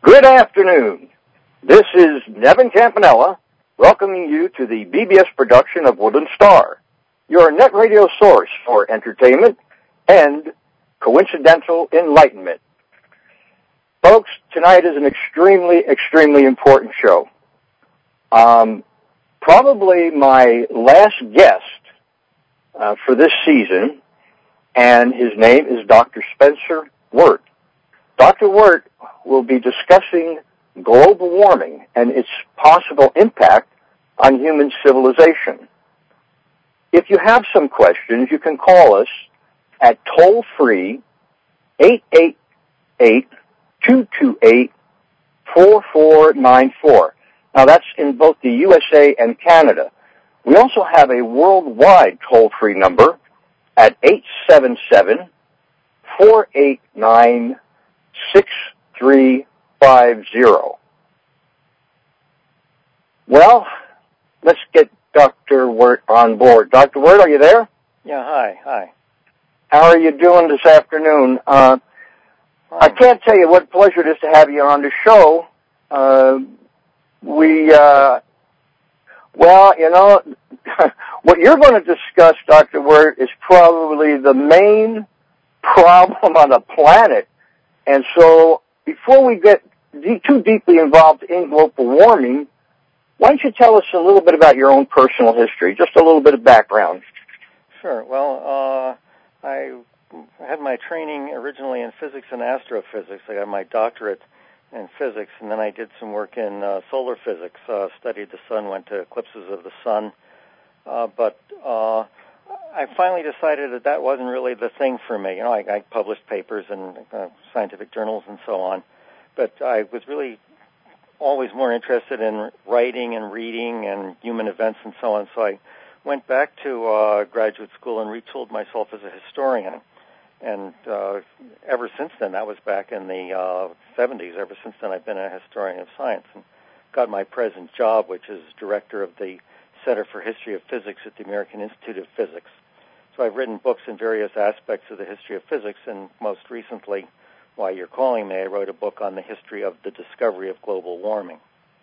Good afternoon. This is Nevin Campanella welcoming you to the BBS production of Woodland Star, your net radio source for entertainment and coincidental enlightenment. Folks, tonight is an extremely important show. Probably my last guest for this season, and his name is Dr. Spencer Wirt. Dr. Wirt will be discussing global warming and its possible impact on human civilization. If you have some questions, you can call us at toll-free 888-228-4494. Now, that's in both the USA and Canada. We also have a worldwide toll-free number at 877-489-6350. Well, let's get Dr. Wirt on board. Dr. Wirt, are you there? Yeah, hi. How are you doing this afternoon? I can't tell you what pleasure it is to have you on the show. What you're going to discuss, Dr. Wirt, is probably the main problem on the planet. And so before we get too deeply involved in global warming, why don't you tell us a little bit about your own personal history, just a little bit of background? Sure. Well, I had my training originally in physics and astrophysics. I got my doctorate in physics, and then I did some work in solar physics, studied the sun, went to eclipses of the sun. But I finally decided that wasn't really the thing for me. You know, I published papers in scientific journals and so on, but I was really always more interested in writing and reading and human events and so on. So I went back to graduate school and retooled myself as a historian. And ever since then, that was back in the 70s, ever since then I've been a historian of science and got my present job, which is director of the Center for History of Physics at the American Institute of Physics. So I've written books in various aspects of the history of physics, and most recently, while you're calling me, I wrote a book on the history of the discovery of global warming.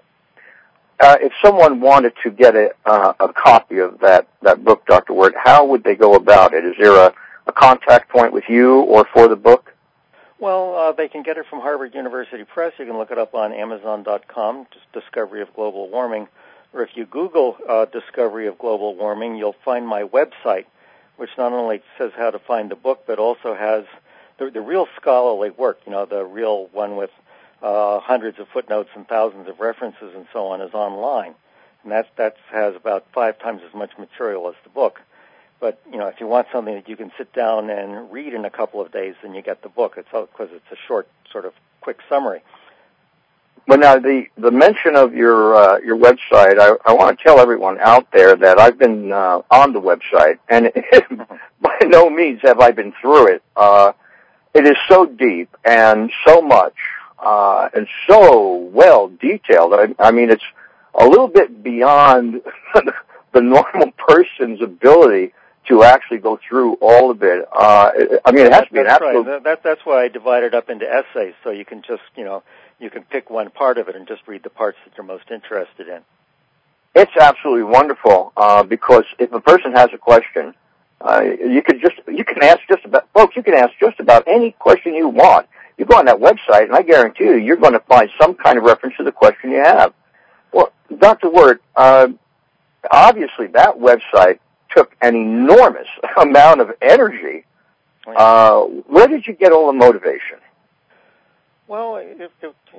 If someone wanted to get a copy of that book, Dr. Wirt, how would they go about it? Is there a contact point with you or for the book? Well, they can get it from Harvard University Press. You can look it up on Amazon.com, just Discovery of Global Warming. Or if you Google Discovery of Global Warming, you'll find my website, which not only says how to find the book, but also has the real scholarly work, you know, the real one with hundreds of footnotes and thousands of references and so on is online. And that has about 5 times as much material as the book. But, you know, if you want something that you can sit down and read in a couple of days, then you get the book. It's because it's a short, sort of quick summary. Well, now, the mention of your website, I want to tell everyone out there that I've been on the website, and by no means have I been through it. It is so deep and so much and so well detailed. I mean, it's a little bit beyond the normal person's ability to actually go through all of it. I mean, it has to be an absolute... Right. That's why I divide it up into essays, so you can just, you know, you can pick one part of it and just read the parts that you're most interested in. It's absolutely wonderful because if a person has a question, you can ask just about any question you want. You go on that website, and I guarantee you're going to find some kind of reference to the question you have. Well, Dr. Wirt, obviously that website took an enormous amount of energy. Where did you get all the motivation? Well, it's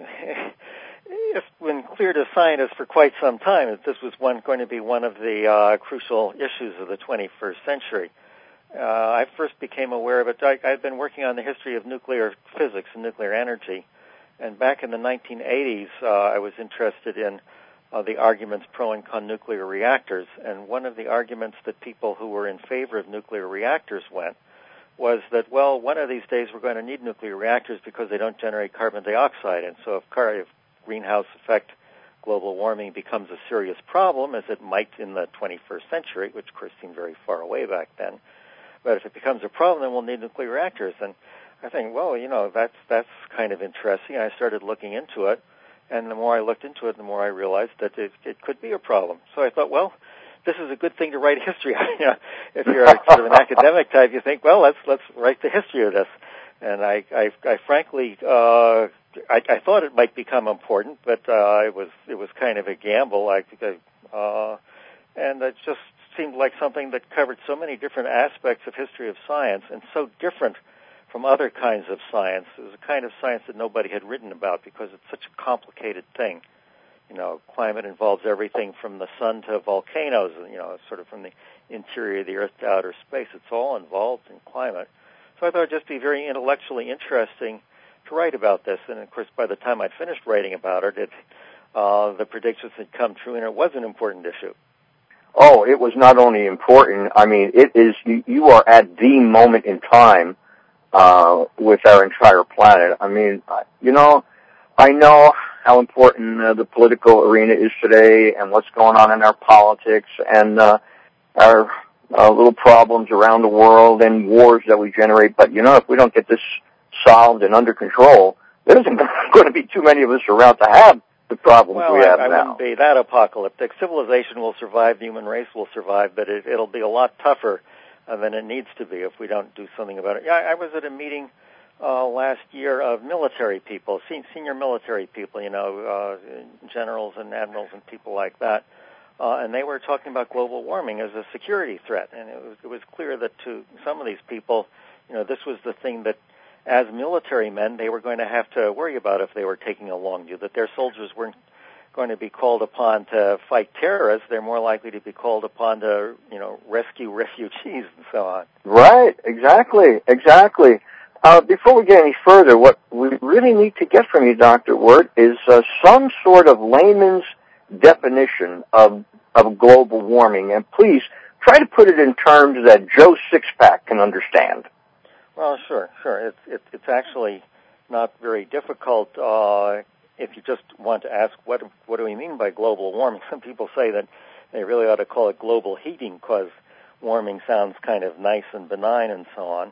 been clear to scientists for quite some time that this was going to be one of the crucial issues of the 21st century. I first became aware of it. I'd been working on the history of nuclear physics and nuclear energy, and back in the 1980s, I was interested in the arguments pro and con nuclear reactors, and one of the arguments that people who were in favor of nuclear reactors was that, well, one of these days we're going to need nuclear reactors because they don't generate carbon dioxide, and so if greenhouse effect global warming becomes a serious problem, as it might in the 21st century, which of course seemed very far away back then, but if it becomes a problem, then we'll need nuclear reactors. And I think, well, that's kind of interesting. I started looking into it, and the more I looked into it, the more I realized that it could be a problem. So I thought, well, this is a good thing to write history on. If you're sort of an academic type, you think, well, let's write the history of this. And I frankly, I thought it might become important, but it was kind of a gamble. And it just seemed like something that covered so many different aspects of history of science, and so different from other kinds of science. It was a kind of science that nobody had written about because it's such a complicated thing. Climate involves everything from the sun to volcanoes, sort of from the interior of the Earth to outer space. It's all involved in climate. So I thought it'd just be very intellectually interesting to write about this. And, of course, by the time I'd finished writing about it, the predictions had come true, and it was an important issue. Oh, it was not only important. I mean, it is. You are at the moment in time with our entire planet. I mean, I know how important the political arena is today, and what's going on in our politics, and our little problems around the world, and wars that we generate. But if we don't get this solved and under control, there isn't going to be too many of us around to have the problems we have now. I wouldn't be that apocalyptic. Civilization will survive, the human race will survive, but it'll be a lot tougher than it needs to be if we don't do something about it. Yeah, I was at a meeting last year of military people, senior military people, generals and admirals and people like that, and they were talking about global warming as a security threat, and it was clear that to some of these people, this was the thing that, as military men, they were going to have to worry about if they were taking a long view, that their soldiers weren't going to be called upon to fight terrorists. They're more likely to be called upon to, rescue refugees and so on. Right, exactly. Before we get any further, what we really need to get from you, Dr. Wirt, is some sort of layman's definition of global warming. And please, try to put it in terms that Joe Sixpack can understand. Well, sure. It's actually not very difficult if you just want to ask what do we mean by global warming. Some people say that they really ought to call it global heating because warming sounds kind of nice and benign and so on.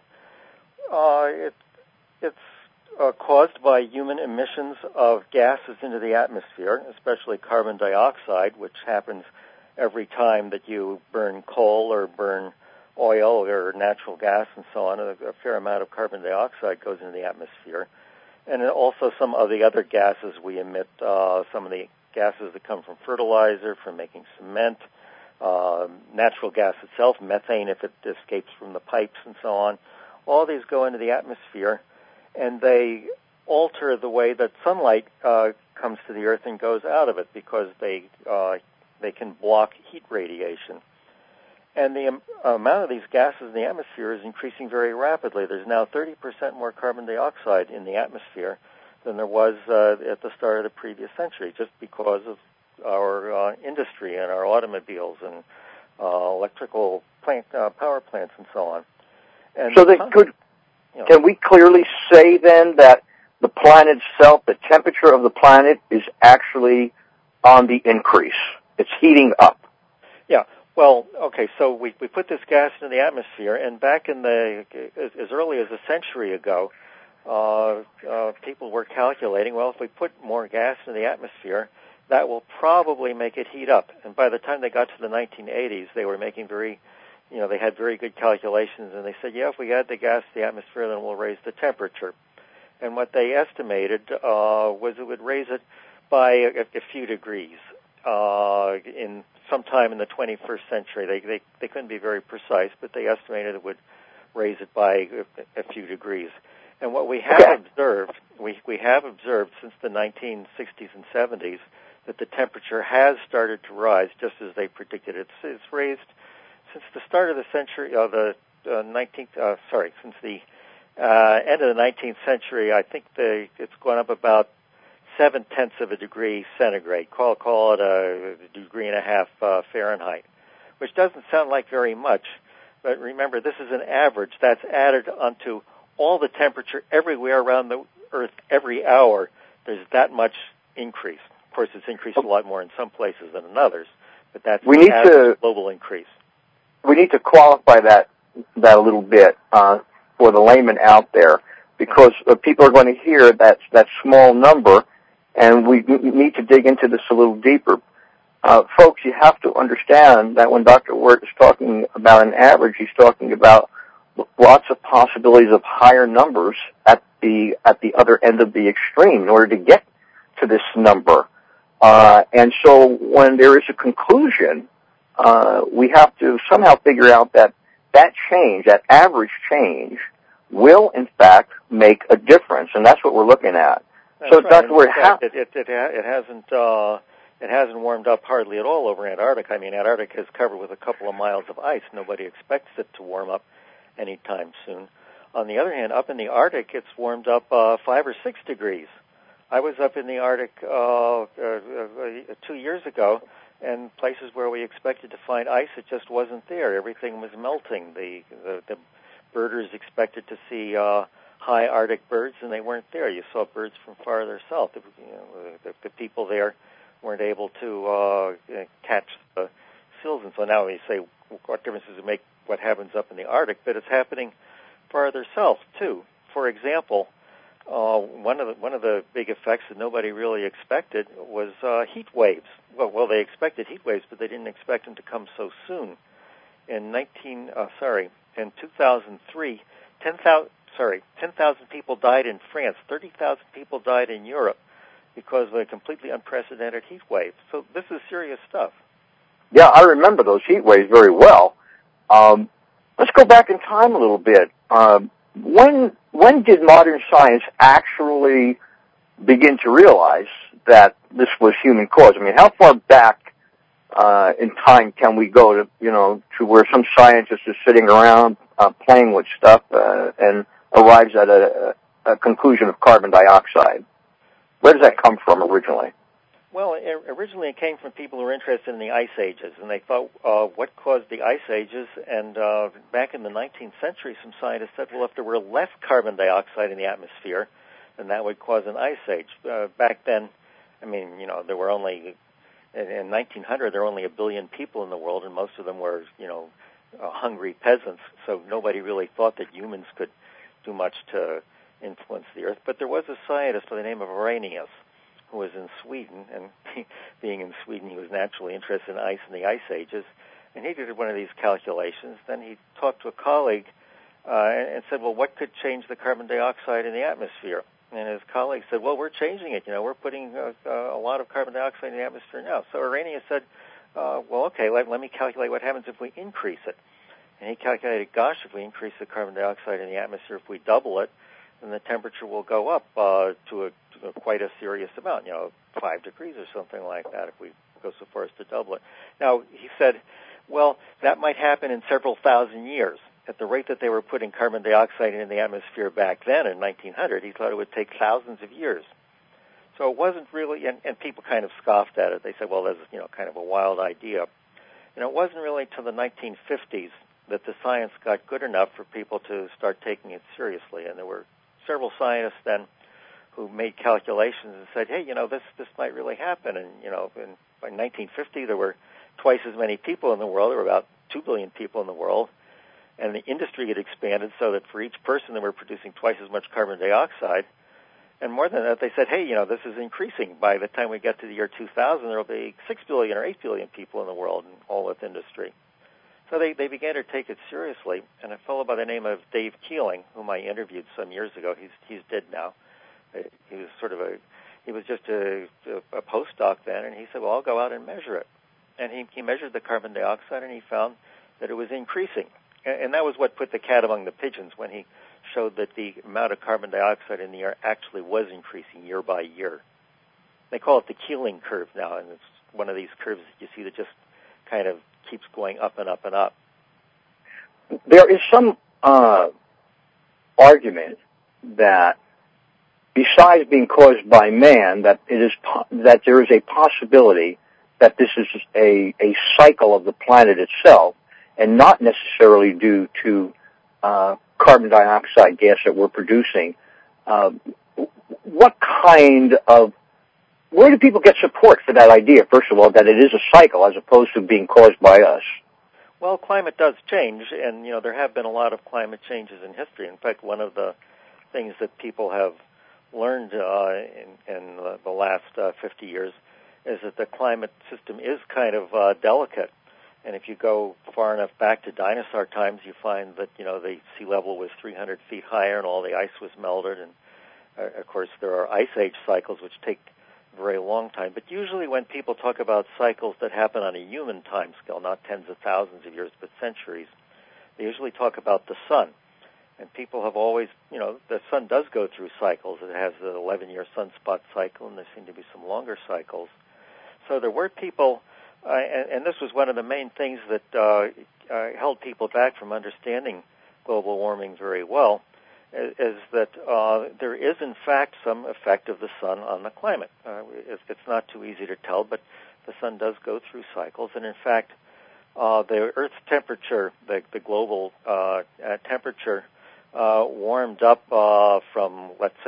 It's caused by human emissions of gases into the atmosphere, especially carbon dioxide, which happens every time that you burn coal or burn oil or natural gas and so on. A fair amount of carbon dioxide goes into the atmosphere. And also some of the other gases we emit, some of the gases that come from fertilizer, from making cement, natural gas itself, methane if it escapes from the pipes and so on. All these go into the atmosphere, and they alter the way that sunlight comes to the Earth and goes out of it because they can block heat radiation. And the amount of these gases in the atmosphere is increasing very rapidly. There's now 30% more carbon dioxide in the atmosphere than there was at the start of the previous century, just because of our industry and our automobiles and electrical power plants and so on. And so can we clearly say then that the planet itself, the temperature of the planet, is actually on the increase? It's heating up. Yeah. Well, okay, so we put this gas into the atmosphere, and back in as early as a century ago, people were calculating, well, if we put more gas in the atmosphere, that will probably make it heat up. And by the time they got to the 1980s, they were making they had very good calculations, and they said, yeah, if we add the gas to the atmosphere, then we'll raise the temperature. And what they estimated was it would raise it by a few degrees in sometime in the 21st century. They couldn't be very precise, but they estimated it would raise it by a few degrees. And what we have observed, we have observed since the 1960s and 70s that the temperature has started to rise just as they predicted. It's raised since the start of the century, since the end of the 19th century. I think it's gone up about 0.7 of a degree centigrade. Call it a 1.5 degrees Fahrenheit, which doesn't sound like very much, but remember, this is an average that's added onto all the temperature everywhere around the Earth every hour. There's that much increase. Of course, it's increased a lot more in some places than in others, but that's the average global increase. We need to qualify that a little bit for the layman out there, because people are going to hear that small number, and we need to dig into this a little deeper. Folks, you have to understand that when Dr. Wirt is talking about an average, he's talking about lots of possibilities of higher numbers at the other end of the extreme in order to get to this number. And so when there is a conclusion, we have to somehow figure out that change, that average change, will in fact make a difference, and that's what we're looking at. That's so, right. Dr. Wirt, it hasn't warmed up hardly at all over Antarctica. I mean, Antarctica is covered with a couple of miles of ice. Nobody expects it to warm up anytime soon. On the other hand, up in the Arctic, it's warmed up 5 or 6 degrees. I was up in the Arctic 2 years ago, and places where we expected to find ice, it just wasn't there. Everything was melting. The birders expected to see high Arctic birds, and they weren't there. You saw birds from farther south. The people there weren't able to catch the seals, and so now we say, what difference does it make what happens up in the Arctic? But it's happening farther south too. For example, one of the big effects that nobody really expected was heat waves. Well, they expected heat waves, but they didn't expect them to come so soon. In 2003, 10,000 people died in France. 30,000 people died in Europe because of a completely unprecedented heat wave. So this is serious stuff. Yeah, I remember those heat waves very well. Let's go back in time a little bit. When did modern science actually begin to realize that this was human caused? I mean, how far back in time can we go to where some scientist is sitting around playing with stuff and arrives at a conclusion of carbon dioxide? Where does that come from originally? Well, originally it came from people who were interested in the ice ages, and they thought, what caused the ice ages? And back in the 19th century, some scientists said, well, if there were less carbon dioxide in the atmosphere, then that would cause an ice age. Back then, I mean, there were only, in 1900, there were only 1 billion people in the world, and most of them were, hungry peasants, so nobody really thought that humans could do much to influence the Earth. But there was a scientist by the name of Arrhenius who was in Sweden, and being in Sweden, he was naturally interested in ice and the ice ages, and he did one of these calculations. Then he talked to a colleague and said, well, what could change the carbon dioxide in the atmosphere? And his colleague said, well, we're changing it. We're putting a lot of carbon dioxide in the atmosphere now. So Arrhenius said, well, okay, let me calculate what happens if we increase it. And he calculated, gosh, if we increase the carbon dioxide in the atmosphere, if we double it, then the temperature will go up to quite a serious amount, 5 degrees or something like that if we go so far as to double it. Now, he said, well, that might happen in several thousand years. At the rate that they were putting carbon dioxide in the atmosphere back then in 1900, he thought it would take thousands of years. So it wasn't really, and people kind of scoffed at it. They said, well, that's, kind of a wild idea. And it wasn't really until the 1950s that the science got good enough for people to start taking it seriously. And there were several scientists then who made calculations and said, hey, this might really happen. And, by 1950, there were twice as many people in the world. There were about 2 billion people in the world. And the industry had expanded so that for each person they were producing twice as much carbon dioxide. And more than that, they said, hey, this is increasing. By the time we get to the year 2000, there will be 6 billion or 8 billion people in the world, and all with industry. So they began to take it seriously. And a fellow by the name of Dave Keeling, whom I interviewed some years ago, he's dead now. He was he was just a postdoc then, and he said, well, I'll go out and measure it. And he measured the carbon dioxide, and he found that it was increasing. And that was what put the cat among the pigeons, when he showed that the amount of carbon dioxide in the air actually was increasing year by year. They call it the Keeling curve now, and it's one of these curves that you see that just kind of keeps going up and up and up. There is some argument that besides being caused by man, that that there is a possibility that this is a cycle of the planet itself, and not necessarily due to carbon dioxide gas that we're producing. Where do people get support for that idea, first of all, that it is a cycle as opposed to being caused by us? Well, climate does change, and there have been a lot of climate changes in history. In fact, one of the things that people have learned in the last 50 years is that the climate system is kind of delicate. And if you go far enough back to dinosaur times, you find that, the sea level was 300 feet higher and all the ice was melted. And, of course, there are ice age cycles which take a very long time. But usually when people talk about cycles that happen on a human time scale, not tens of thousands of years, but centuries, they usually talk about the sun. And people have always, the sun does go through cycles. It has an 11-year sunspot cycle, and there seem to be some longer cycles. So there were people, and this was one of the main things that held people back from understanding global warming very well, is that there is, in fact, some effect of the sun on the climate. It's not too easy to tell, but the sun does go through cycles. And, in fact, the Earth's temperature, the global temperature, warmed up from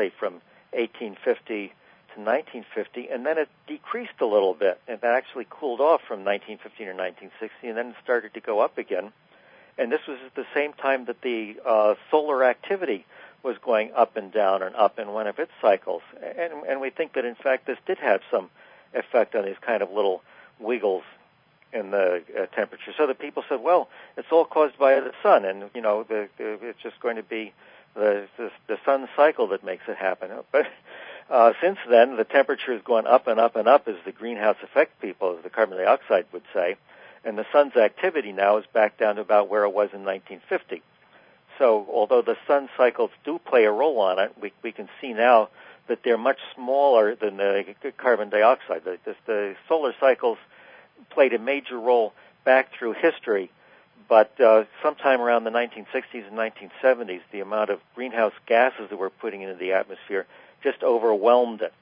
1850 to 1950, and then it decreased a little bit. And that actually cooled off from 1950 to 1960, and then it started to go up again. And this was at the same time that the solar activity was going up and down and up in one of its cycles. And we think that, in fact, this did have some effect on these kind of little wiggles in the temperature. So the people said, well, it's all caused by the sun, and, it's just going to be the sun cycle that makes it happen. But since then, the temperature has gone up and up and up, as the greenhouse effect people, as the carbon dioxide would say, and the sun's activity now is back down to about where it was in 1950. So although the sun cycles do play a role on it, we can see now that they're much smaller than the carbon dioxide. The solar cycles played a major role back through history, but sometime around the 1960s and 1970s, the amount of greenhouse gases that we're putting into the atmosphere just overwhelmed it.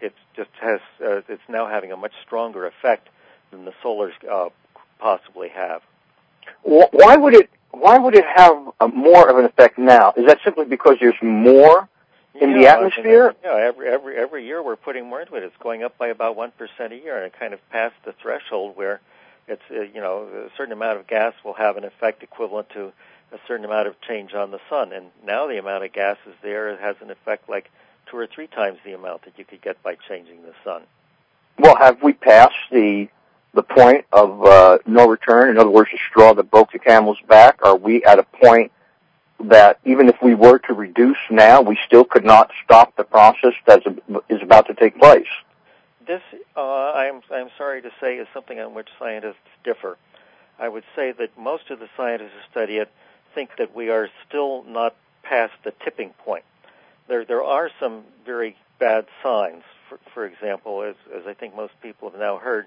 It's now having a much stronger effect than the solars possibly have. Why would it have more of an effect now? Is that simply because there's more in the atmosphere? Every year we're putting more into it. It's going up by about 1% a year, and it kind of passed the threshold where it's a certain amount of gas will have an effect equivalent to a certain amount of change on the sun. And now the amount of gas is there. It has an effect like 2 or 3 times the amount that you could get by changing the sun. Well, have we passed the point of no return? In other words, the straw that broke the camel's back? Are we at a point that even if we were to reduce now, we still could not stop the process that is about to take place? This, I'm sorry to say, is something on which scientists differ. I would say that most of the scientists who study it think that we are still not past the tipping point. There are some very bad signs. For example, as I think most people have now heard,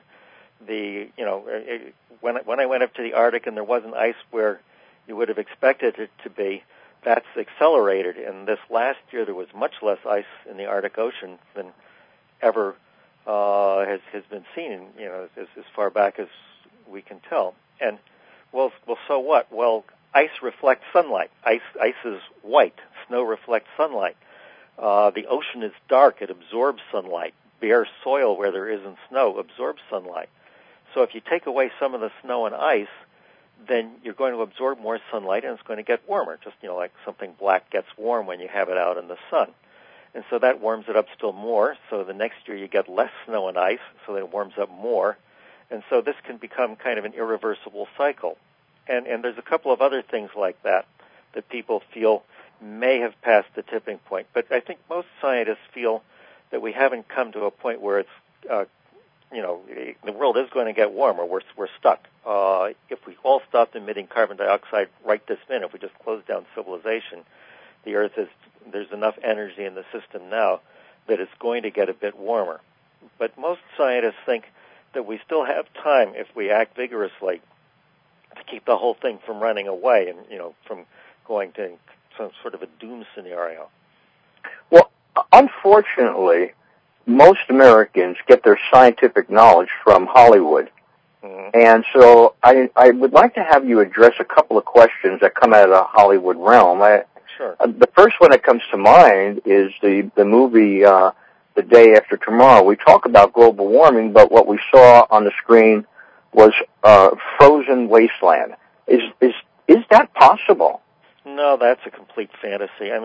when I went up to the Arctic and there wasn't ice where you would have expected it to be, that's accelerated. And this last year there was much less ice in the Arctic Ocean than ever has been seen, as far back as we can tell. And well, so what? Well, ice reflects sunlight. Ice is white. Snow reflects sunlight. The ocean is dark. It absorbs sunlight. Bare soil where there isn't snow absorbs sunlight. So if you take away some of the snow and ice, then you're going to absorb more sunlight and it's going to get warmer. Just, like something black gets warm when you have it out in the sun. And so that warms it up still more. So the next year you get less snow and ice, so that it warms up more. And so this can become kind of an irreversible cycle. And there's a couple of other things like that people feel may have passed the tipping point. But I think most scientists feel that we haven't come to a point where it's, the world is going to get warmer. We're stuck. If we all stopped emitting carbon dioxide right this minute, if we just closed down civilization, the Earth there's enough energy in the system now that it's going to get a bit warmer. But most scientists think that we still have time if we act vigorously to keep the whole thing from running away and, from going to some sort of a doom scenario. Well, unfortunately, most Americans get their scientific knowledge from Hollywood. Mm-hmm. And so I would like to have you address a couple of questions that come out of the Hollywood realm. Sure. The first one that comes to mind is the movie The Day After Tomorrow. We talk about global warming, but what we saw on the screen was frozen wasteland. Is that possible? No, that's a complete fantasy. I mean,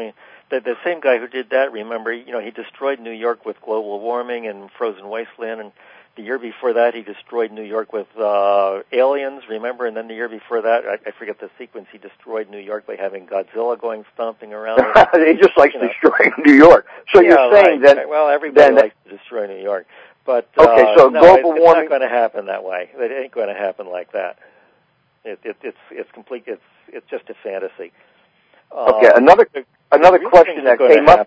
The same guy who did that, remember, he destroyed New York with global warming and frozen wasteland, and the year before that he destroyed New York with aliens, remember? And then the year before that, I forget the sequence, he destroyed New York by having Godzilla going stomping around. He just likes destroying New York. So you're saying that... Well, everybody likes to destroy New York. But okay, so no, global it's warming... not going to happen that way. It ain't going to happen like that. It's complete. It's just a fantasy. Okay, another question that came up.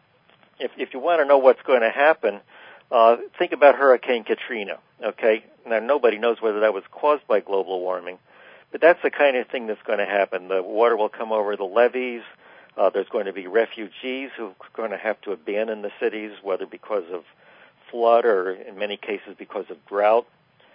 If you want to know what's going to happen, think about Hurricane Katrina. Okay, now nobody knows whether that was caused by global warming, but that's the kind of thing that's going to happen. The water will come over the levees. There's going to be refugees who are going to have to abandon the cities, whether because of flood or, in many cases, because of drought.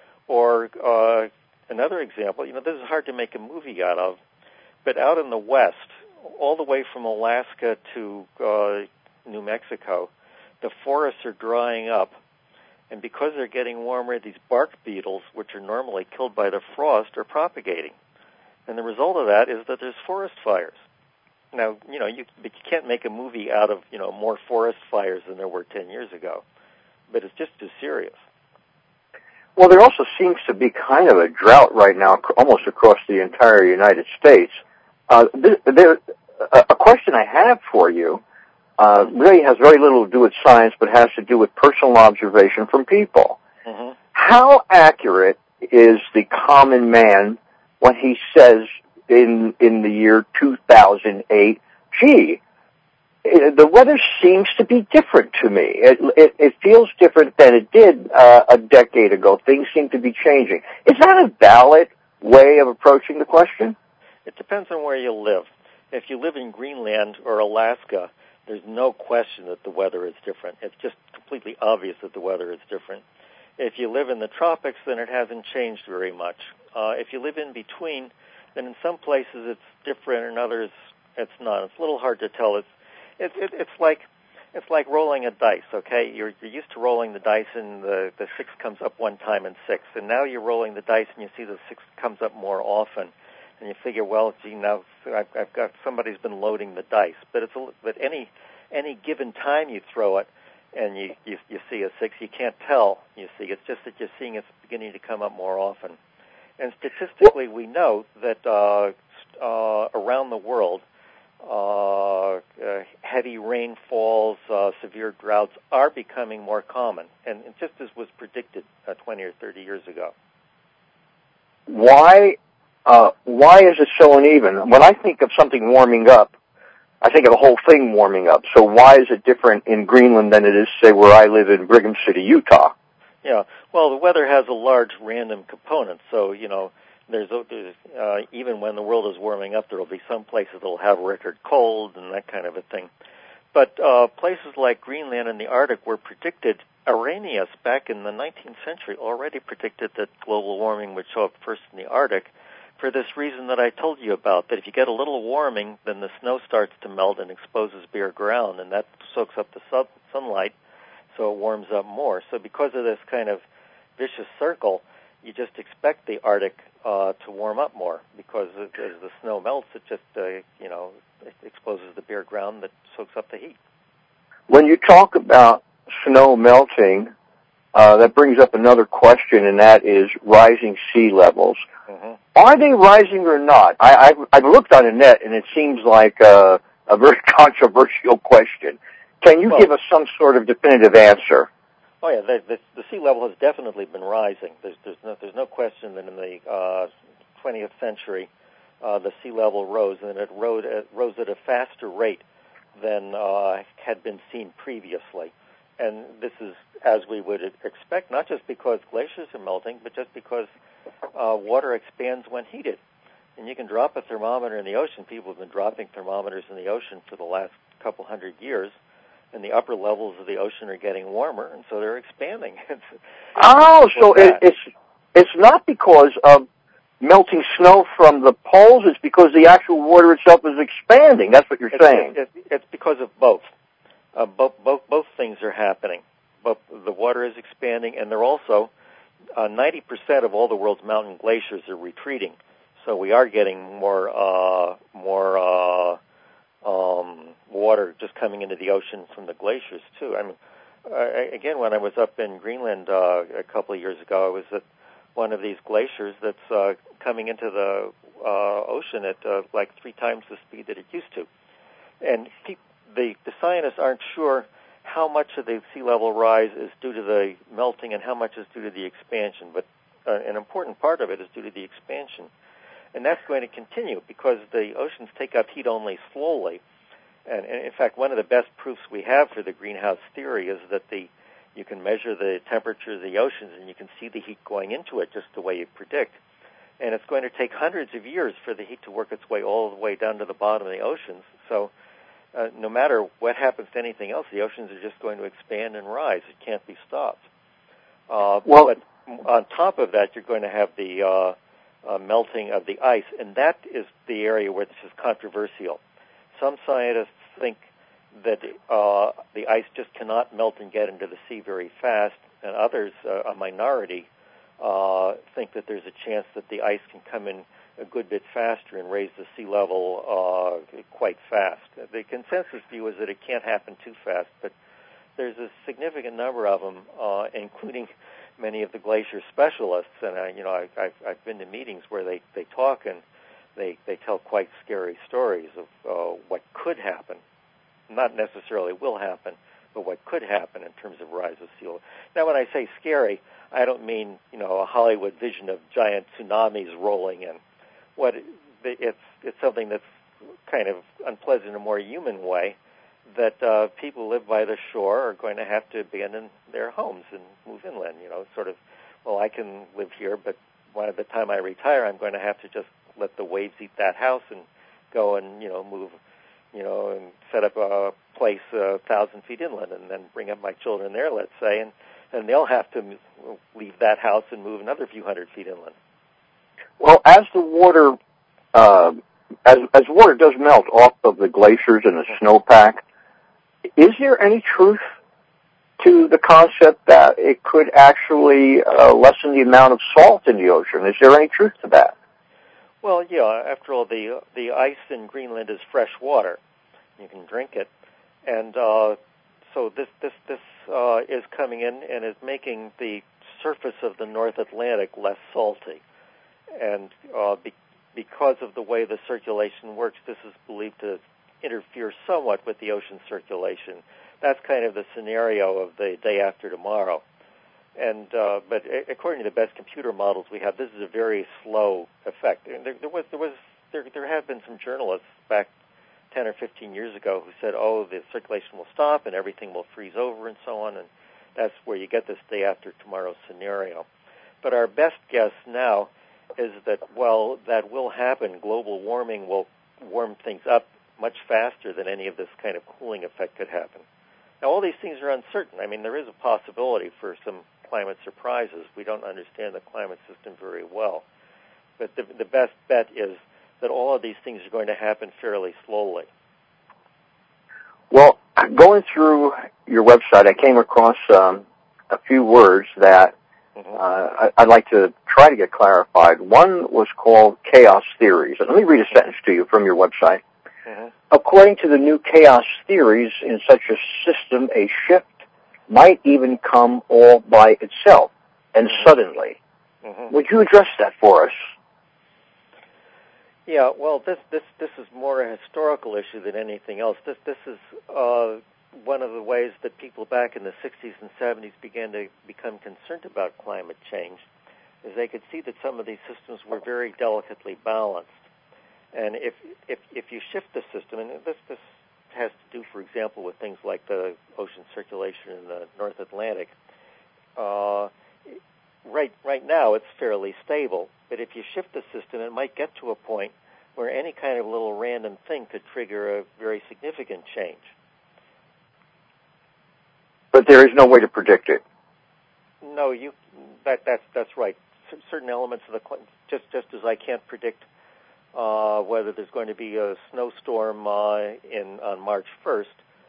Or another example, this is hard to make a movie out of, but out in the West, all the way from Alaska to New Mexico, the forests are drying up, and because they're getting warmer, these bark beetles, which are normally killed by the frost, are propagating. And the result of that is that there's forest fires. Now, you can't make a movie out of, more forest fires than there were 10 years ago, but it's just as serious. Well, there also seems to be kind of a drought right now, almost across the entire United States. A question I have for you really has very little to do with science, but has to do with personal observation from people. Mm-hmm. How accurate is the common man when he says in the year 2008, gee, the weather seems to be different to me. It feels different than it did a decade ago. Things seem to be changing. Is that a valid way of approaching the question? It depends on where you live. If you live in Greenland or Alaska, there's no question that the weather is different. It's just completely obvious that the weather is different. If you live in the tropics, then it hasn't changed very much. If you live in between, then in some places it's different, and others it's not. It's a little hard to tell. It's like rolling a dice. Okay, you're used to rolling the dice, and the six comes up one time in six, and now you're rolling the dice, and you see the six comes up more often, and you figure, well, gee, now I've got somebody's been loading the dice. But any given time you throw it, and you see a six, you can't tell. You see, it's just that you're seeing it's beginning to come up more often. And statistically, we know that around the world, heavy rainfalls, severe droughts are becoming more common, and just as was predicted 20 or 30 years ago. Why is it so uneven? When I think of something warming up, I think of the whole thing warming up. So why is it different in Greenland than it is, say, where I live in Brigham City, Utah? Yeah, well, the weather has a large random component, so, there's even when the world is warming up, there will be some places that will have record cold and that kind of a thing. But places like Greenland and the Arctic were predicted, Arrhenius back in the 19th century already predicted that global warming would show up first in the Arctic for this reason that I told you about, that if you get a little warming, then the snow starts to melt and exposes bare ground, and that soaks up the sunlight, so it warms up more. So because of this kind of vicious circle, you just expect the Arctic to warm up more, because as the snow melts, it just, it exposes the bare ground that soaks up the heat. When you talk about snow melting, that brings up another question, and that is rising sea levels. Mm-hmm. Are they rising or not? I've looked on the net, and it seems like a very controversial question. Can you give us some sort of definitive answer? Oh yeah, the sea level has definitely been rising. There's no question that in the 20th century, the sea level rose, and it rose at a faster rate than had been seen previously. And this is as we would expect, not just because glaciers are melting, but just because water expands when heated. And you can drop a thermometer in the ocean. People have been dropping thermometers in the ocean for the last couple hundred years, and the upper levels of the ocean are getting warmer, and so they're expanding. So it's not because of melting snow from the poles, it's because the actual water itself is expanding. That's what you're saying. It's because of both. Both things are happening. Both the water is expanding, and they're also 90% of all the world's mountain glaciers are retreating. So we are getting more water just coming into the ocean from the glaciers too. I mean, again, when I was up in Greenland a couple of years ago, I was at one of these glaciers that's coming into the ocean at like 3 times the speed that it used to. And the scientists aren't sure how much of the sea level rise is due to the melting and how much is due to the expansion. But an important part of it is due to the expansion. And that's going to continue because the oceans take up heat only slowly. And in fact, one of the best proofs we have for the greenhouse theory is that you can measure the temperature of the oceans and you can see the heat going into it just the way you predict. And it's going to take hundreds of years for the heat to work its way all the way down to the bottom of the oceans. So no matter what happens to anything else, the oceans are just going to expand and rise. It can't be stopped. But on top of that, you're going to have the melting of the ice, and that is the area where this is controversial. Some scientists think that the ice just cannot melt and get into the sea very fast, and others, a minority, think that there's a chance that the ice can come in a good bit faster and raise the sea level quite fast. The consensus view is that it can't happen too fast, but there's a significant number of them, including many of the glacier specialists. And I've been to meetings where they talk and they tell quite scary stories of what could happen, not necessarily will happen, but what could happen in terms of rise of sea level. Now, when I say scary, I don't mean a Hollywood vision of giant tsunamis rolling in. It's something that's kind of unpleasant in a more human way, that people who live by the shore are going to have to abandon their homes and move inland. Sort of, well, I can live here, but by the time I retire, I'm going to have to just let the waves eat that house and go and move, and set up a place 1,000 feet inland, and then bring up my children there, let's say, and they'll have to leave that house and move another few hundred feet inland. Well, as the water, as water does melt off of the glaciers and the snowpack, is there any truth to the concept that it could actually lessen the amount of salt in the ocean? Is there any truth to that? Well, yeah. After all, the ice in Greenland is fresh water. You can drink it, and so this is coming in and is making the surface of the North Atlantic less salty. And because of the way the circulation works, this is believed to interfere somewhat with the ocean circulation. That's kind of the scenario of the day after tomorrow. And but according to the best computer models we have, this is a very slow effect. And there have been some journalists back 10 or 15 years ago who said, "Oh, the circulation will stop and everything will freeze over and so on," and that's where you get this day after tomorrow scenario. But our best guess now is that, well, that will happen. Global warming will warm things up much faster than any of this kind of cooling effect could happen. Now, all these things are uncertain. I mean, there is a possibility for some climate surprises. We don't understand the climate system very well. But the best bet is that all of these things are going to happen fairly slowly. Well, going through your website, I came across a few words that I'd like to try to get clarified. One was called chaos theories. And let me read a sentence to you from your website. According to the new chaos theories, in such a system, a shift might even come all by itself and suddenly. Would you address that for us? Yeah, well, this is more a historical issue than anything else. This is one of the ways that people back in the 60s and 70s began to become concerned about climate change, is they could see that some of these systems were very delicately balanced. And if you shift the system, and this has to do, for example, with things like the ocean circulation in the North Atlantic, right now it's fairly stable, but if you shift the system, it might get to a point where any kind of little random thing could trigger a very significant change. But there is no way to predict it. No, that's right. Certain elements of just as I can't predict whether there's going to be a snowstorm on March 1st,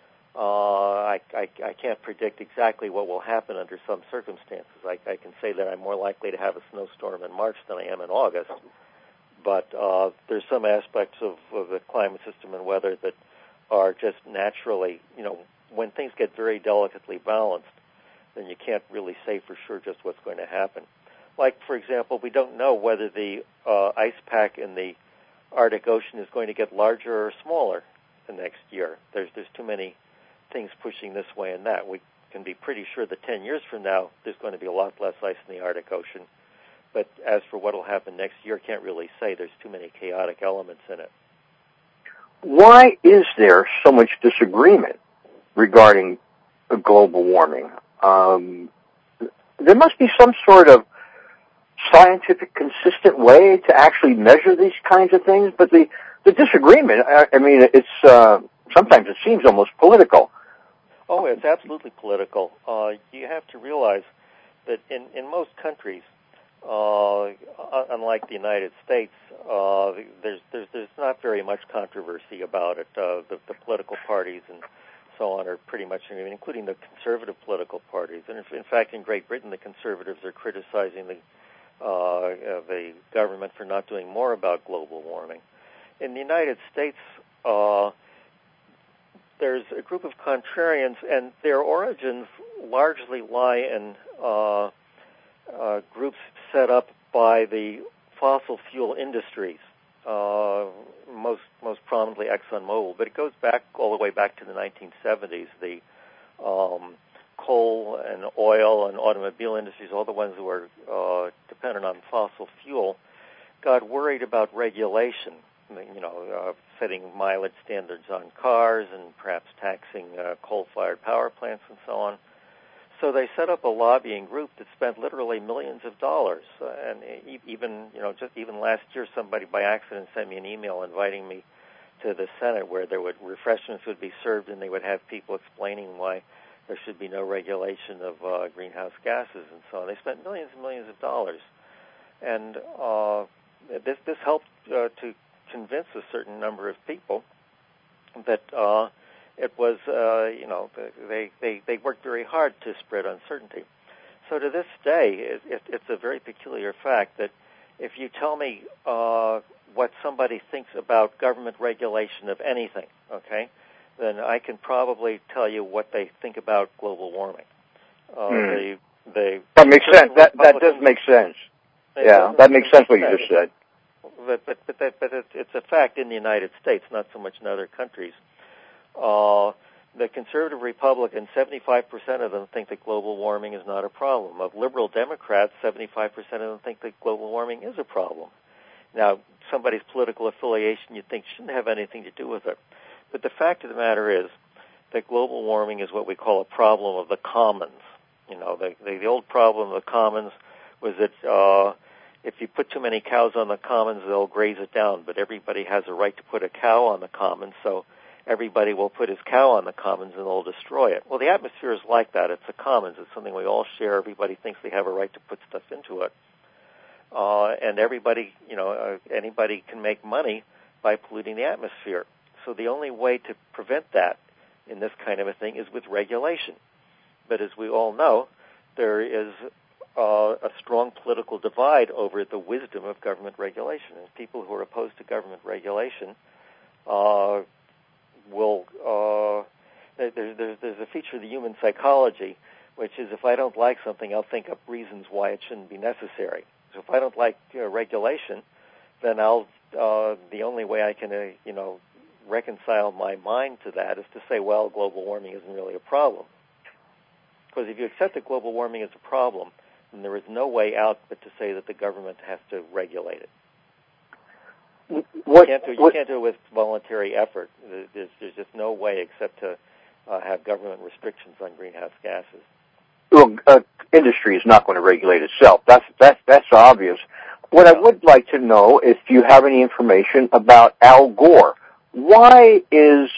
I can't predict exactly what will happen under some circumstances. I can say that I'm more likely to have a snowstorm in March than I am in August, but there's some aspects of the climate system and weather that are just naturally, when things get very delicately balanced, then you can't really say for sure just what's going to happen. Like, for example, we don't know whether the ice pack in the Arctic Ocean is going to get larger or smaller the next year. There's too many things pushing this way and that. We can be pretty sure that 10 years from now, there's going to be a lot less ice in the Arctic Ocean. But as for what will happen next year, can't really say. There's too many chaotic elements in it. Why is there so much disagreement regarding global warming? There must be some sort of scientific, consistent way to actually measure these kinds of things, but the disagreement, it's sometimes it seems almost political. Oh, it's absolutely political. You have to realize that in most countries, unlike the United States, there's not very much controversy about it. The political parties and so on are pretty much, including the conservative political parties. And in fact, in Great Britain, the conservatives are criticizing the government for not doing more about global warming. In the United States, there's a group of contrarians, and their origins largely lie in groups set up by the fossil fuel industries, most prominently ExxonMobil, but it goes back all the way back to the 1970s. The coal and oil and automobile industries, all the ones who were dependent on fossil fuel, got worried about regulation, setting mileage standards on cars and perhaps taxing coal-fired power plants and so on. So they set up a lobbying group that spent literally millions of dollars. And even last year, somebody by accident sent me an email inviting me to the Senate, where refreshments would be served, and they would have people explaining why there should be no regulation of greenhouse gases and so on. They spent millions and millions of dollars, and this helped to convince a certain number of people that it was, they worked very hard to spread uncertainty. So to this day, it's a very peculiar fact that if you tell me what somebody thinks about government regulation of anything, okay, then I can probably tell you what they think about global warming. That makes sense. That does make sense. Yeah, that makes sense what you just said. But it's a fact in the United States, not so much in other countries. The conservative Republicans, 75% of them think that global warming is not a problem. Of liberal Democrats, 75% of them think that global warming is a problem. Now, somebody's political affiliation, you'd think, shouldn't have anything to do with it. But the fact of the matter is that global warming is what we call a problem of the commons. The old problem of the commons was that if you put too many cows on the commons, they'll graze it down. But everybody has a right to put a cow on the commons, so everybody will put his cow on the commons and they'll destroy it. Well, the atmosphere is like that. It's the commons. It's something we all share. Everybody thinks they have a right to put stuff into it. And everybody, anybody can make money by polluting the atmosphere. So the only way to prevent that in this kind of a thing is with regulation. But as we all know, there is a strong political divide over the wisdom of government regulation. And people who are opposed to government regulation there's a feature of the human psychology, which is if I don't like something, I'll think up reasons why it shouldn't be necessary. So if I don't like regulation, then the only way I can reconcile my mind to that is to say, well, global warming isn't really a problem. Because if you accept that global warming is a problem, then there is no way out but to say that the government has to regulate it. You can't do it with voluntary effort. There's just no way except to have government restrictions on greenhouse gases. Well, industry is not going to regulate itself. That's obvious. What I would like to know, if you have any information about Al Gore. Why is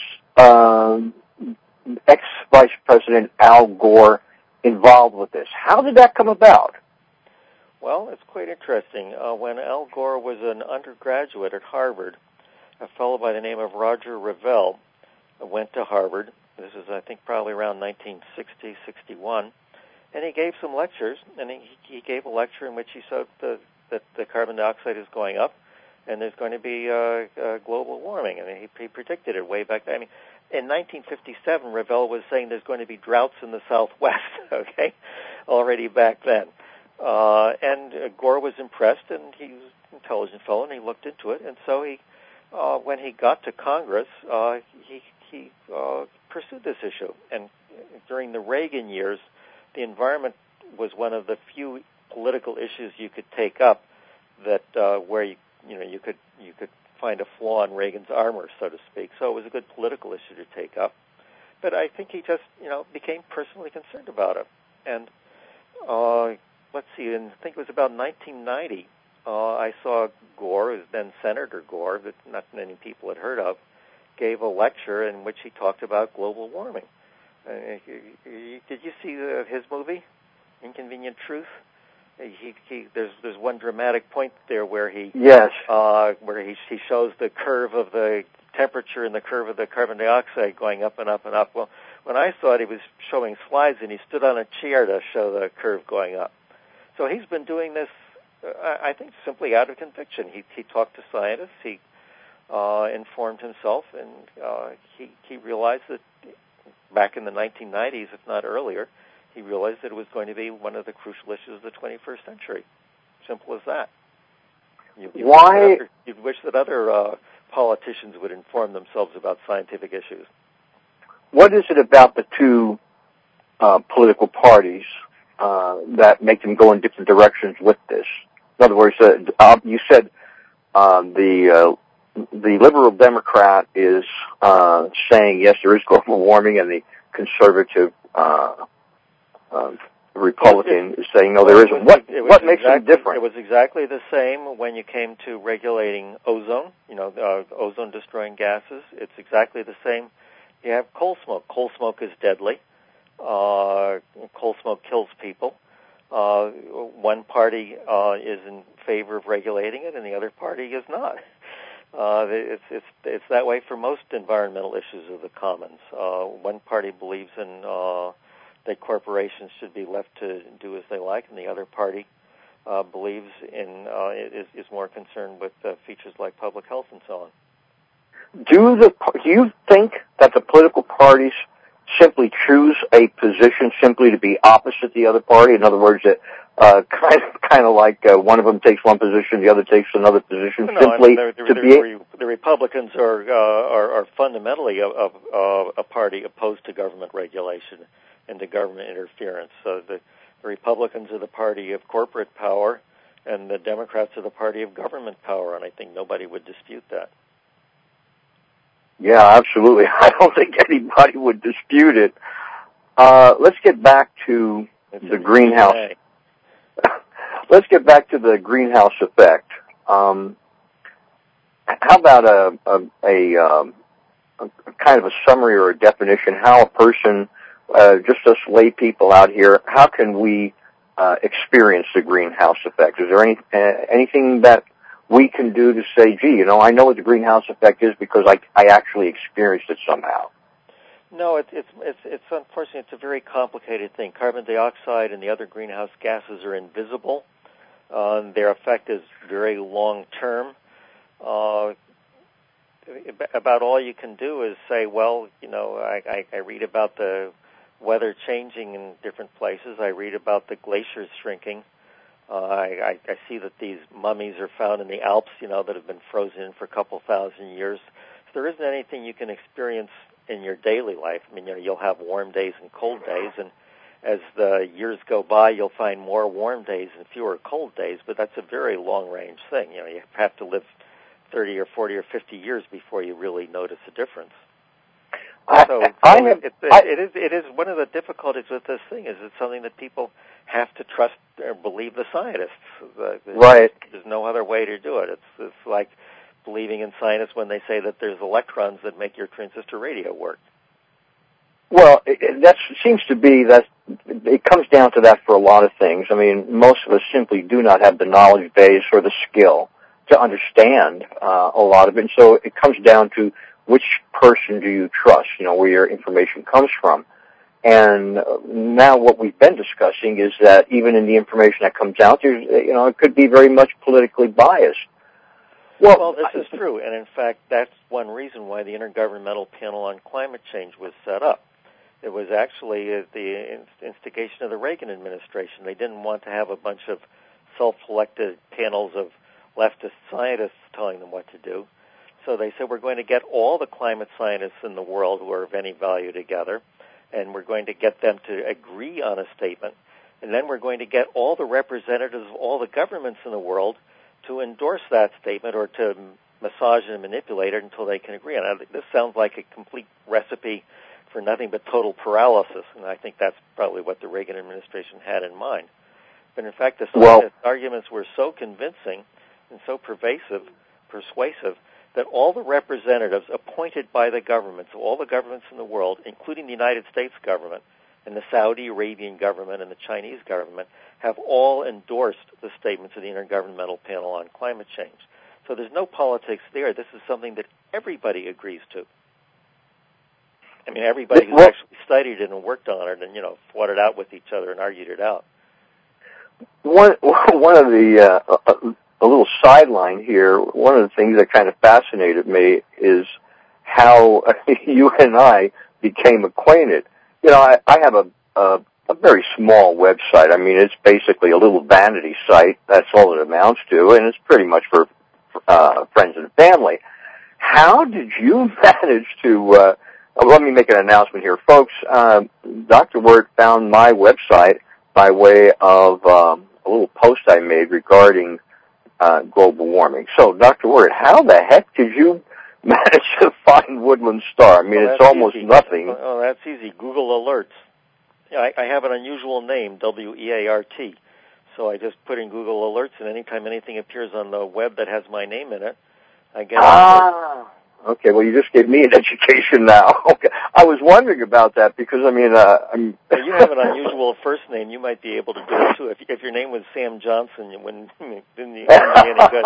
ex-Vice President Al Gore involved with this? How did that come about? Well, it's quite interesting. When Al Gore was an undergraduate at Harvard, a fellow by the name of Roger Revelle went to Harvard. This is, I think, probably around 1960, 61. And he gave some lectures, and he gave a lecture in which he said that the carbon dioxide is going up, and there's going to be global warming. And he predicted it way back then. I mean, in 1957, Revell was saying there's going to be droughts in the Southwest, okay, already back then. And Gore was impressed, and he was an intelligent fellow, and he looked into it. And so he, when he got to Congress, he pursued this issue. And during the Reagan years, the environment was one of the few political issues you could take up that where you could find a flaw in Reagan's armor, so to speak. So it was a good political issue to take up. But I think he just became personally concerned about it. And let's see, I think it was about 1990. I saw Gore, who's then Senator Gore, that not many people had heard of, gave a lecture in which he talked about global warming. Did you see his movie, Inconvenient Truth? There's one dramatic point there where he shows the curve of the temperature and the curve of the carbon dioxide going up and up and up. Well, when I saw it, he was showing slides and he stood on a chair to show the curve going up. So he's been doing this, I think, simply out of conviction. He talked to scientists, he informed himself, and he realized that back in the 1990s, if not earlier, he realized that it was going to be one of the crucial issues of the 21st century. Simple as that. You'd wish that other politicians would inform themselves about scientific issues. What is it about the two political parties that make them go in different directions with this? In other words, you said the liberal Democrat is saying, yes, there is global warming, and the conservative Republican is saying, no, there isn't. What makes them different? It was exactly the same when you came to regulating ozone, ozone-destroying gases. It's exactly the same. You have coal smoke. Coal smoke is deadly. Coal smoke kills people. One party is in favor of regulating it, and the other party is not. It's that way for most environmental issues of the commons. One party believes in that corporations should be left to do as they like, and the other party believes in is more concerned with features like public health and so on. Do you think that the political parties simply choose a position simply to be opposite the other party? In other words, that kind of like one of them takes one position, the other takes another position. The Republicans are fundamentally a party opposed to government regulation and to government interference. So the Republicans are the party of corporate power, and the Democrats are the party of government power, and I think nobody would dispute that. Yeah, absolutely. I don't think anybody would dispute it. Let's get back to the greenhouse. Let's get back to the greenhouse effect. How about a kind of a summary or a definition? How a person, just us lay people out here, how can we experience the greenhouse effect? Is there anything that we can do to say, gee, I know what the greenhouse effect is because I actually experienced it somehow? No, it's unfortunately, it's a very complicated thing. Carbon dioxide and the other greenhouse gases are invisible. Their effect is very long-term. About all you can do is say, well, I read about the weather changing in different places. I read about the glaciers shrinking. I see that these mummies are found in the Alps, that have been frozen for a couple thousand years. So there isn't anything you can experience in your daily life. I mean, you'll have warm days and cold days, and as the years go by, you'll find more warm days and fewer cold days, but that's a very long-range thing. You have to live 30 or 40 or 50 years before you really notice a difference. It is one of the difficulties with this thing is it's something that people have to trust or believe the scientists. Right. There's no other way to do it. It's like believing in scientists when they say that there's electrons that make your transistor radio work. Well, that seems to be that it comes down to that for a lot of things. I mean, most of us simply do not have the knowledge base or the skill to understand a lot of it. And so it comes down to which person do you trust, where your information comes from. And now what we've been discussing is that even in the information that comes out, there's, it could be very much politically biased. Well, this is true, and in fact, that's one reason why the Intergovernmental Panel on Climate Change was set up. It was actually the instigation of the Reagan administration. They didn't want to have a bunch of self-selected panels of leftist scientists telling them what to do. So they said, we're going to get all the climate scientists in the world who are of any value together, and we're going to get them to agree on a statement, and then we're going to get all the representatives of all the governments in the world to endorse that statement or to massage and manipulate it until they can agree on it. This sounds like a complete recipe for nothing but total paralysis, and I think that's probably what the Reagan administration had in mind. But in fact, the scientist arguments were so convincing and so persuasive, that all the representatives appointed by the governments, all the governments in the world, including the United States government and the Saudi Arabian government and the Chinese government, have all endorsed the statements of the Intergovernmental Panel on Climate Change. So there's no politics there. This is something that everybody agrees to. I mean, everybody who's actually studied it and worked on it and, fought it out with each other and argued it out. One of the, a little sideline here, one of the things that kind of fascinated me is how you and I became acquainted. I have a very small website. I mean, it's basically a little vanity site. That's all it amounts to, and it's pretty much for friends and family. How did you manage to, let me make an announcement here. Folks, Dr. Wirt found my website by way of a little post I made regarding global warming. So, Dr. Wirt, how the heck did you manage to find Woodland Star? I mean, it's almost easy. Nothing. Oh, that's easy. Google Alerts. I have an unusual name, W-E-A-R-T. So I just put in Google Alerts, and anytime anything appears on the web that has my name in it, I get it. Okay, well, you just gave me an education now. Okay, I was wondering about that because, I mean, you have an unusual first name. You might be able to do it, too. If your name was Sam Johnson, you wouldn't be any good.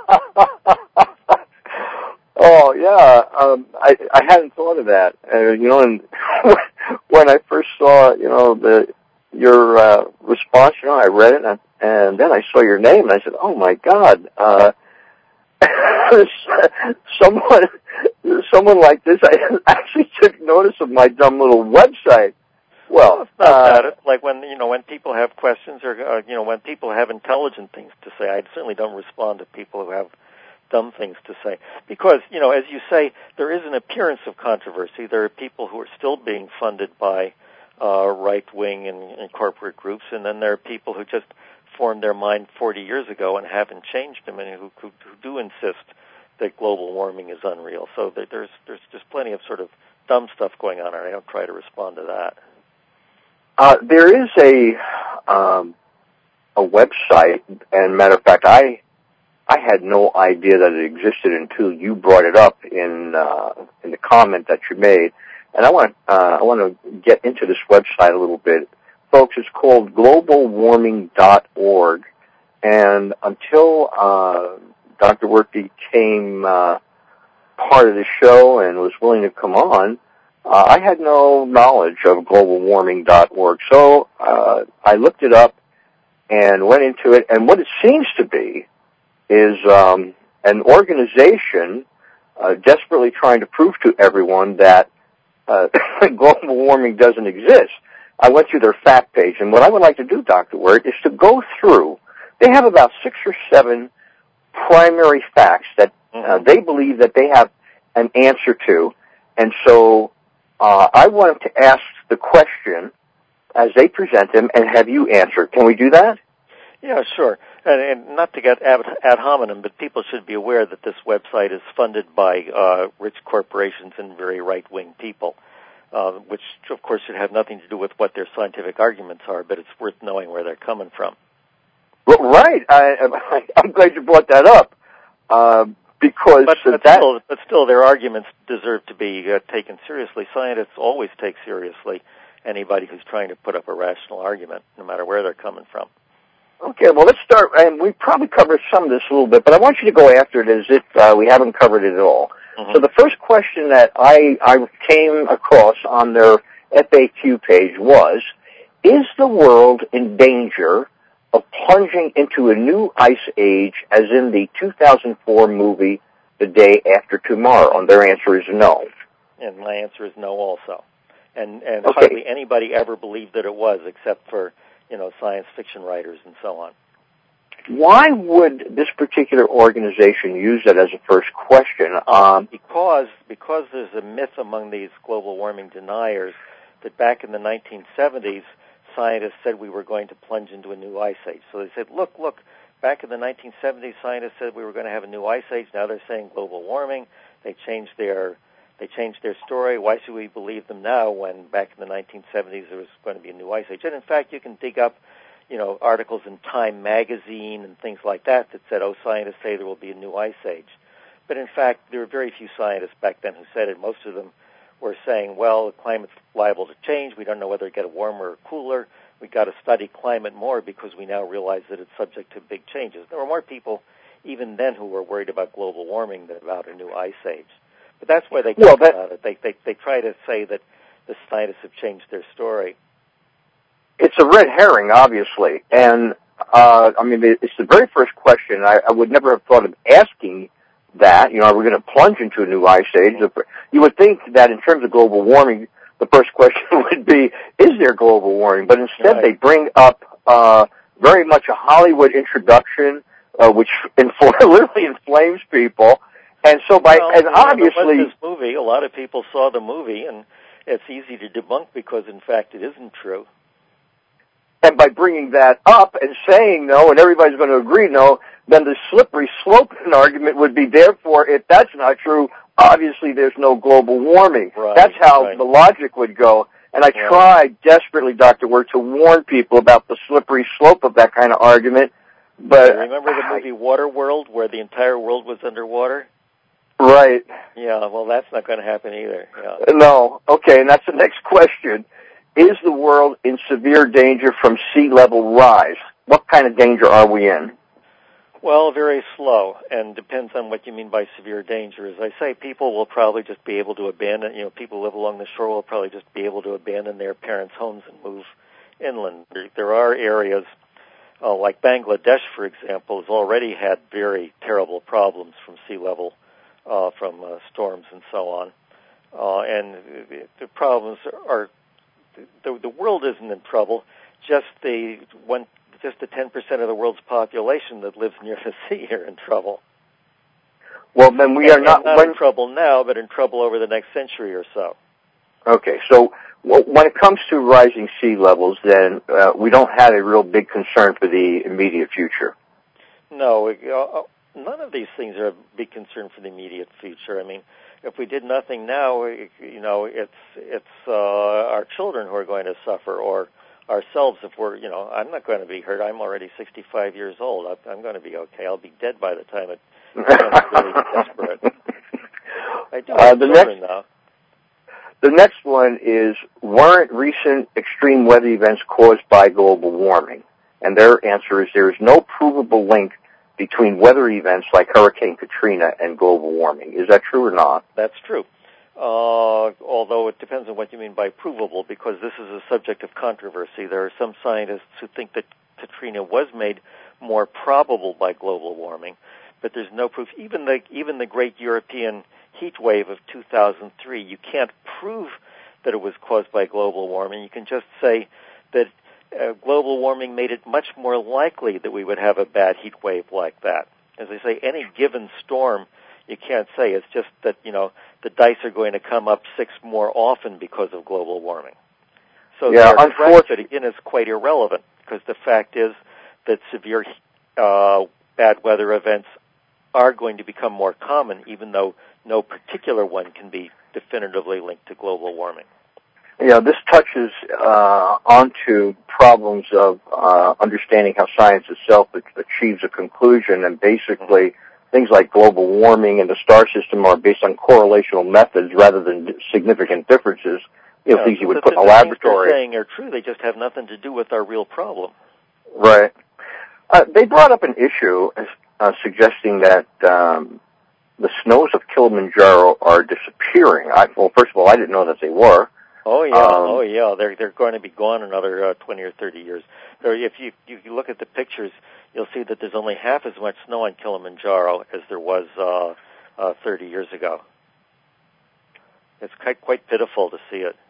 Oh, yeah, I hadn't thought of that. And when I first saw, your response, I read it, and then I saw your name, and I said, oh, my God, someone like this, I actually took notice of my dumb little website. Well, it's not that. It's like when people have questions or when people have intelligent things to say. I certainly don't respond to people who have dumb things to say because, as you say, there is an appearance of controversy. There are people who are still being funded by right-wing and corporate groups, and then there are people who just formed their mind 40 years ago and haven't changed them, and who do insist that global warming is unreal. So there's just plenty of sort of dumb stuff going on, and I don't try to respond to that. There is a website, and matter of fact, I had no idea that it existed until you brought it up in the comment that you made, and I want to get into this website a little bit. Folks, it's called globalwarming.org, and until Dr. Wirt became part of the show and was willing to come on, I had no knowledge of globalwarming.org. So I looked it up and went into it, and what it seems to be is an organization desperately trying to prove to everyone that global warming doesn't exist. I went through their fact page, and what I would like to do, Dr. Wirt, is to go through. They have about 6 or 7 primary facts that they believe that they have an answer to, and so I wanted to ask the question as they present them and have you answer. Can we do that? Yeah, sure. And not to get ad hominem, but people should be aware that this website is funded by rich corporations and very right-wing people, which, of course, should have nothing to do with what their scientific arguments are, but it's worth knowing where they're coming from. Well, right. I'm glad you brought that up, because but still, their arguments deserve to be taken seriously. Scientists always take seriously anybody who's trying to put up a rational argument, no matter where they're coming from. Okay, well, let's start, and we probably covered some of this a little bit, but I want you to go after it as if we haven't covered it at all. Mm-hmm. So the first question that I came across on their FAQ page was, is the world in danger of plunging into a new ice age, as in the 2004 movie The Day After Tomorrow? And their answer is no. And my answer is no also. And okay. Hardly anybody ever believed that it was, except for, science fiction writers and so on. Why would this particular organization use that as a first question? Because there's a myth among these global warming deniers that back in the 1970s, scientists said we were going to plunge into a new ice age. So they said, look, back in the 1970s, scientists said we were going to have a new ice age. Now they're saying global warming. They changed their story. Why should we believe them now when back in the 1970s there was going to be a new ice age? And in fact, you can dig up, articles in Time magazine and things like that said, scientists say there will be a new ice age. But in fact, there were very few scientists back then who said it. Most of them were saying, well, the climate's liable to change. We don't know whether it get warmer or cooler. We've got to study climate more because we now realize that it's subject to big changes. There were more people even then who were worried about global warming than about a new ice age. But that's why they talk about it. They try to say that the scientists have changed their story. It's a red herring, obviously. And, it's the very first question. I would never have thought of asking that. Are we going to plunge into a new ice age? You would think that in terms of global warming, the first question would be, is there global warming? But instead they bring up very much a Hollywood introduction, which literally inflames people. And so obviously... this movie, a lot of people saw the movie, and it's easy to debunk because, in fact, it isn't true. And by bringing that up and saying no, and everybody's going to agree no, then the slippery slope argument would be, therefore, if that's not true, obviously there's no global warming. Right, that's how the logic would go. And I tried desperately, Dr. Word, to warn people about the slippery slope of that kind of argument. But remember the movie Waterworld, where the entire world was underwater? Right. Yeah, well, that's not going to happen either. Yeah. No. Okay, and that's the next question. Is the world in severe danger from sea level rise? What kind of danger are we in? Well, very slow, and depends on what you mean by severe danger. As I say, people will probably just be able to abandon, people who live along the shore will probably just be able to abandon their parents' homes and move inland. There are areas, like Bangladesh, for example, has already had very terrible problems from sea level, from storms and so on. And the problems are, the world isn't in trouble, just the 10% of the world's population that lives near the sea are in trouble. Well, then we are not in trouble now, but in trouble over the next century or so. Okay, so when it comes to rising sea levels, then we don't have a real big concern for the immediate future. No, none of these things are a big concern for the immediate future. I mean, if we did nothing now, it's our children who are going to suffer, or ourselves if we're, I'm not going to be hurt. I'm already 65 years old. I'm going to be okay. I'll be dead by the time it becomes really desperate. I do have children now. The next one is, weren't recent extreme weather events caused by global warming? And their answer is, there is no provable link between weather events like Hurricane Katrina and global warming. Is that true or not? That's true. Although it depends on what you mean by provable, because this is a subject of controversy. There are some scientists who think that Katrina was made more probable by global warming, but there's no proof. Even the great European heat wave of 2003, you can't prove that it was caused by global warming. You can just say that global warming made it much more likely that we would have a bad heat wave like that. As I say, any given storm, you can't say. It's just that, the dice are going to come up 6 more often because of global warming. So unfortunately, again, is quite irrelevant, because the fact is that severe bad weather events are going to become more common, even though no particular one can be definitively linked to global warming. This touches onto problems of understanding how science itself achieves a conclusion, and basically things like global warming and the star system are based on correlational methods rather than significant differences, things you would put in a laboratory. The things they're saying are true, they just have nothing to do with our real problem. Right. They brought up an issue suggesting that the snows of Kilimanjaro are disappearing. First of all, I didn't know that they were. Oh yeah. They're going to be gone another 20 or 30 years. If you look at the pictures, you'll see that there's only half as much snow on Kilimanjaro as there was 30 years ago. It's quite pitiful to see it.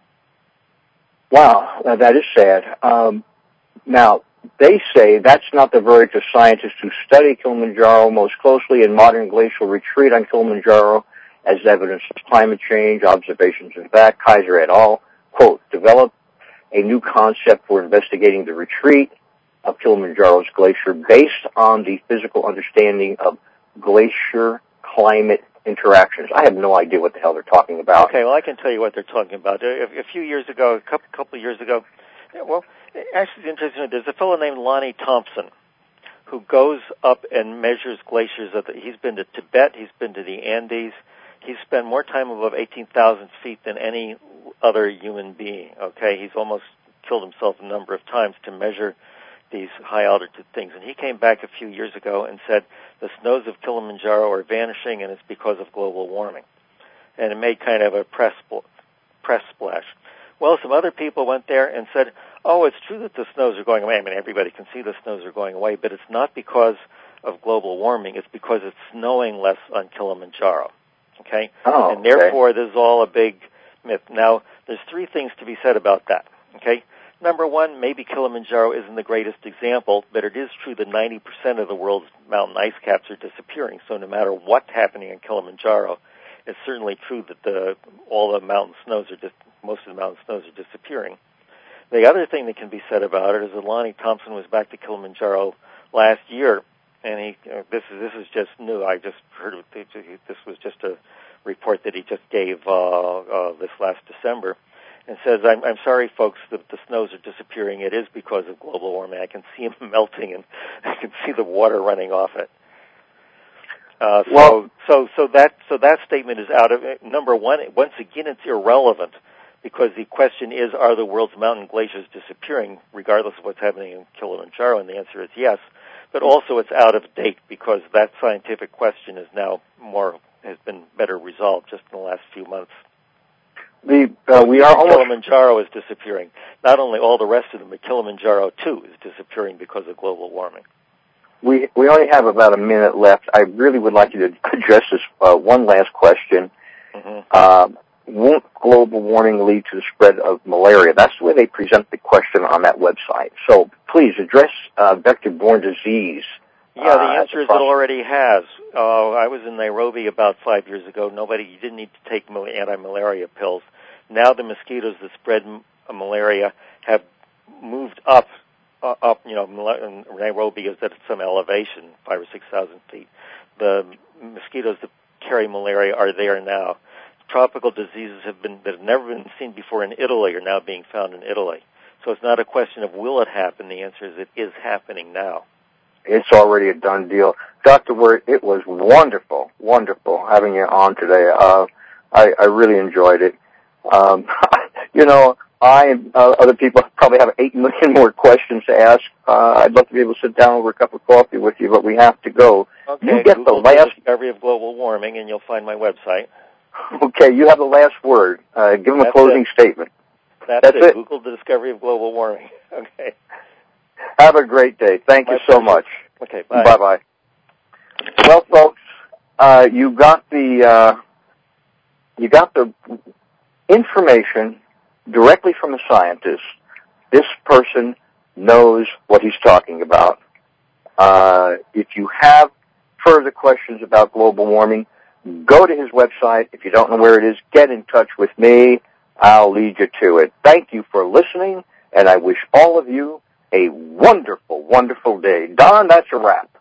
Wow, that is sad. Now, they say that's not the verdict of scientists who study Kilimanjaro most closely in modern glacial retreat on Kilimanjaro as evidence of climate change, observations in fact. Kaiser et al., quote, developed a new concept for investigating the retreat of Kilimanjaro's glacier based on the physical understanding of glacier-climate interactions. I have no idea what the hell they're talking about. Okay, well, I can tell you what they're talking about. A few years ago, a couple of years ago, actually, it's interesting. There's a fellow named Lonnie Thompson who goes up and measures glaciers. He's been to Tibet. He's been to the Andes. He's spent more time above 18,000 feet than any other human being. Okay, he's almost killed himself a number of times to measure these high altitude things. And he came back a few years ago and said the snows of Kilimanjaro are vanishing, and it's because of global warming. And it made kind of a press splash. Well, some other people went there and said, oh, it's true that the snows are going away. I mean, everybody can see the snows are going away, but it's not because of global warming. It's because it's snowing less on Kilimanjaro. Okay? Oh, and therefore, this is all a big myth. Now, there's three things to be said about that. Okay? Number one, maybe Kilimanjaro isn't the greatest example, but it is true that 90% of the world's mountain ice caps are disappearing. So no matter what's happening in Kilimanjaro, it's certainly true that most of the mountain snows are disappearing. The other thing that can be said about it is that Lonnie Thompson was back to Kilimanjaro last year, and this is just new. I just heard this was just a report that he just gave this last December, and says, I'm sorry, folks, that the snows are disappearing. It is because of global warming. I can see them melting, and I can see the water running off it. So that statement is out of it. Number one, once again, it's irrelevant, because the question is, are the world's mountain glaciers disappearing, regardless of what's happening in Kilimanjaro? And the answer is yes. But also, it's out of date, because that scientific question is now has been better resolved just in the last few months. Kilimanjaro is disappearing. Not only all the rest of them, but Kilimanjaro too is disappearing because of global warming. We only have about a minute left. I really would like you to address this one last question. Mm-hmm. Won't global warming lead to the spread of malaria? That's the way they present the question on that website. So please address vector-borne disease. Yeah, the answer is it already has. I was in Nairobi about 5 years ago. You didn't need to take anti-malaria pills. Now the mosquitoes that spread malaria have moved up. Nairobi is at some elevation, 5,000 or 6,000 feet. The mosquitoes that carry malaria are there now. Tropical diseases that have never been seen before in Italy are now being found in Italy. So it's not a question of will it happen. The answer is it is happening now. It's already a done deal. Dr. Wirt, it was wonderful having you on today. I really enjoyed it. Other people probably have 8 million more questions to ask. I'd love to be able to sit down over a cup of coffee with you, but we have to go. Okay, you get Google the last discovery of global warming, and you'll find my website. Okay, you have the last word. Give them a closing statement. That's it. Google the discovery of global warming. Okay. Have a great day. Thank you so much. Okay, bye. Bye-bye. Well, folks, you got the information directly from a scientist. This person knows what he's talking about. If you have further questions about global warming, go to his website. If you don't know where it is, get in touch with me. I'll lead you to it. Thank you for listening, and I wish all of you a wonderful, wonderful day. Don, that's a wrap.